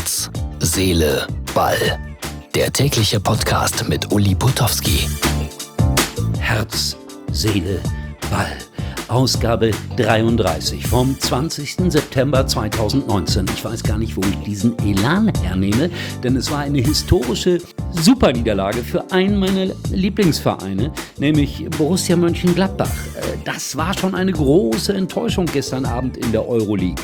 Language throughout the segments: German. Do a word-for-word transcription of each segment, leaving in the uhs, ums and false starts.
Herz, Seele, Ball. Der tägliche Podcast mit Uli Putowski. Herz, Seele, Ball. Ausgabe dreiunddreißig vom zwanzigsten September zweitausendneunzehn. Ich weiß gar nicht, wo ich diesen Elan hernehme, denn es war eine historische Superniederlage für einen meiner Lieblingsvereine, nämlich Borussia Mönchengladbach. Das war schon eine große Enttäuschung gestern Abend in der Euroleague.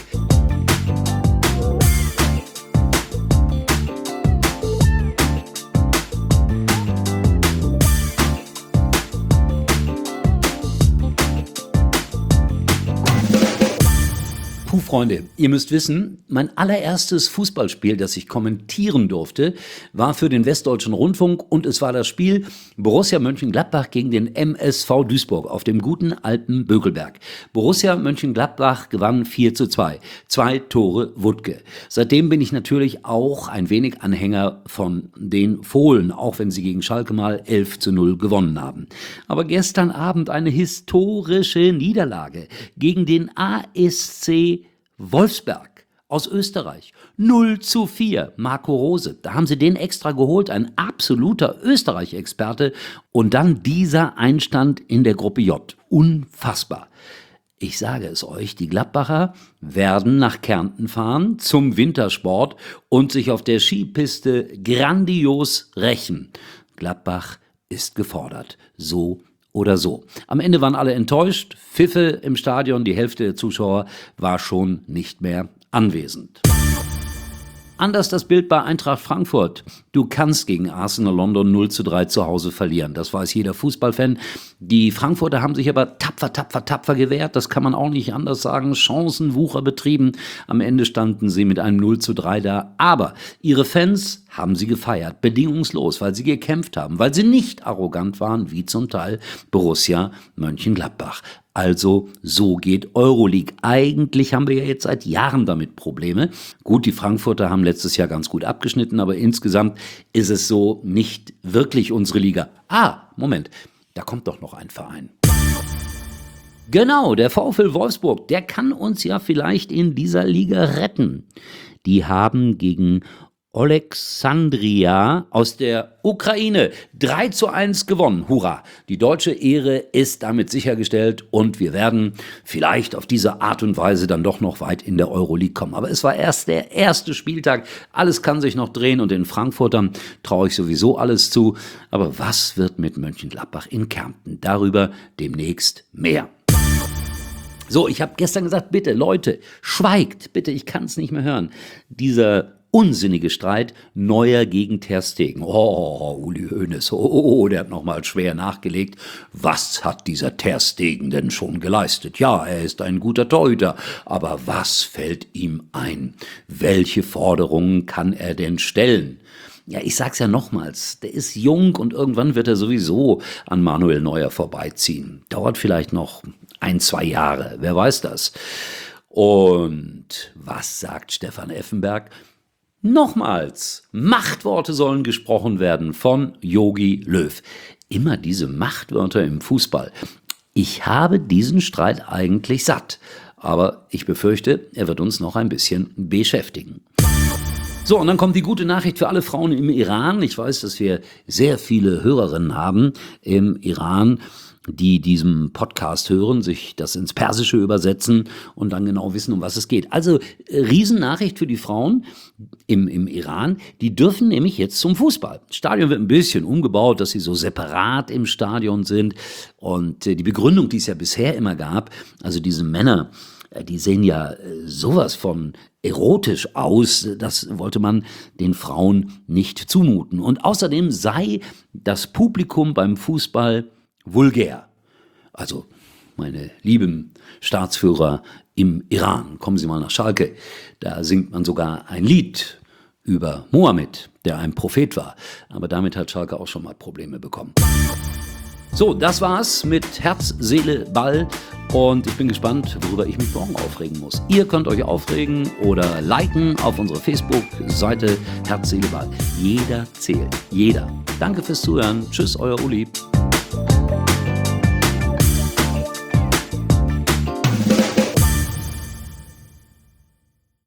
Puh, Freunde, ihr müsst wissen, mein allererstes Fußballspiel, das ich kommentieren durfte, war für den Westdeutschen Rundfunk und es war das Spiel Borussia Mönchengladbach gegen den M S V Duisburg auf dem guten alten Bökelberg. Borussia Mönchengladbach gewann vier zu zwei. Zwei Tore Wuttke. Seitdem bin ich natürlich auch ein wenig Anhänger von den Fohlen, auch wenn sie gegen Schalke mal elf zu null gewonnen haben. Aber gestern Abend eine historische Niederlage gegen den A S C Wolfsberg aus Österreich. null zu vier, Marco Rose. Da haben sie den extra geholt, ein absoluter Österreich-Experte. Und dann dieser Einstand in der Gruppe J. Unfassbar. Ich sage es euch, die Gladbacher werden nach Kärnten fahren zum Wintersport und sich auf der Skipiste grandios rächen. Gladbach ist gefordert. So oder so. Am Ende waren alle enttäuscht, Pfiffe im Stadion, die Hälfte der Zuschauer war schon nicht mehr anwesend. Anders das Bild bei Eintracht Frankfurt. Du kannst gegen Arsenal London null zu drei zu Hause verlieren. Das weiß jeder Fußballfan. Die Frankfurter haben sich aber tapfer, tapfer, tapfer gewehrt. Das kann man auch nicht anders sagen. Chancenwucher betrieben. Am Ende standen sie mit einem null zu drei da. Aber ihre Fans haben sie gefeiert. Bedingungslos, weil sie gekämpft haben. Weil sie nicht arrogant waren, wie zum Teil Borussia Mönchengladbach. Also, so geht Euroleague. Eigentlich haben wir ja jetzt seit Jahren damit Probleme. Gut, die Frankfurter haben letztes Jahr ganz gut abgeschnitten, aber insgesamt ist es so nicht wirklich unsere Liga. Ah, Moment, da kommt doch noch ein Verein. Genau, der VfL Wolfsburg, der kann uns ja vielleicht in dieser Liga retten. Die haben gegen Oleksandria aus der Ukraine drei zu eins gewonnen. Hurra! Die deutsche Ehre ist damit sichergestellt und wir werden vielleicht auf diese Art und Weise dann doch noch weit in der Euroleague kommen. Aber es war erst der erste Spieltag. Alles kann sich noch drehen und den Frankfurtern traue ich sowieso alles zu. Aber was wird mit Mönchengladbach in Kärnten? Darüber demnächst mehr. So, ich habe gestern gesagt, bitte Leute, schweigt, bitte, ich kann es nicht mehr hören. Dieser unsinnige Streit, Neuer gegen Ter Stegen. Oh, Uli Hoeneß, oh, oh, der hat nochmal schwer nachgelegt. Was hat dieser Ter Stegen denn schon geleistet? Ja, er ist ein guter Torhüter, aber was fällt ihm ein? Welche Forderungen kann er denn stellen? Ja, ich sag's ja nochmals, der ist jung und irgendwann wird er sowieso an Manuel Neuer vorbeiziehen. Dauert vielleicht noch ein, zwei Jahre, wer weiß das. Und was sagt Stefan Effenberg? Nochmals, Machtworte sollen gesprochen werden von Jogi Löw. Immer diese Machtwörter im Fußball. Ich habe diesen Streit eigentlich satt, aber ich befürchte, er wird uns noch ein bisschen beschäftigen. So, und dann kommt die gute Nachricht für alle Frauen im Iran. Ich weiß, dass wir sehr viele Hörerinnen haben im Iran, die diesem Podcast hören, sich das ins Persische übersetzen und dann genau wissen, um was es geht. Also Riesennachricht für die Frauen im, im Iran, die dürfen nämlich jetzt zum Fußball. Das Stadion wird ein bisschen umgebaut, dass sie so separat im Stadion sind und die Begründung, die es ja bisher immer gab, also diese Männer, die sehen ja sowas von erotisch aus, das wollte man den Frauen nicht zumuten. Und außerdem sei das Publikum beim Fußball vulgär. Also, meine lieben Staatsführer im Iran, kommen Sie mal nach Schalke. Da singt man sogar ein Lied über Mohammed, der ein Prophet war. Aber damit hat Schalke auch schon mal Probleme bekommen. So, das war's mit Herz, Seele, Ball. Und ich bin gespannt, worüber ich mich morgen aufregen muss. Ihr könnt euch aufregen oder liken auf unserer Facebook-Seite Herz, Seele, Ball. Jeder zählt. Jeder. Danke fürs Zuhören. Tschüss, euer Uli.